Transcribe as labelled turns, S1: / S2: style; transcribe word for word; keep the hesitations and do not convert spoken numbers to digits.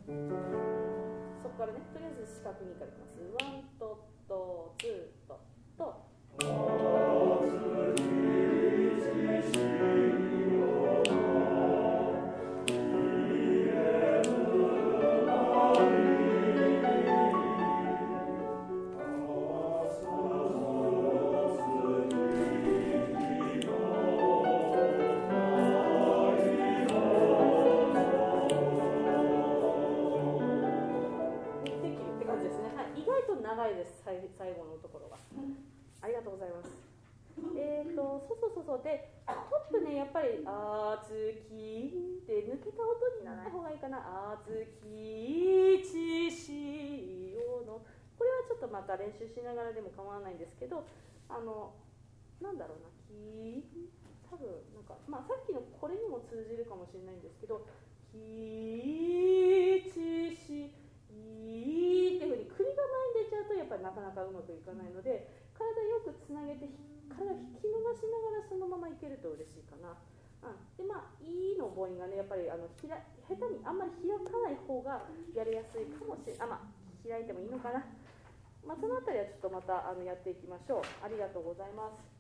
S1: そこからね、とりあえず四角にからいきます。ワントとツーとと。長いです、最後のところが。ありがとうございます。えーと、そうそうそうそう。で、トップね、やっぱり、あつきって抜けた音にならない方がいいかな。あつきちしおの。これはちょっとまた練習しながらでも構わないんですけど、あの、なんだろうな、き、多分なんか、まあ、さっきのこれにも通じるかもしれないんですけど、きちしいいっていうふうに首が前に出ちゃうとやっぱりなかなかうまくいかないので、体よくつなげて体引き伸ばしながらそのままいけると嬉しいかな。うん、でまあいいの母音がね、やっぱりあのひら下手にあんまり開かない方がやりやすいかもしれない。あ、まあ開いてもいいのかな。まあ、そのあたりはちょっとまたあのやっていきましょう。ありがとうございます。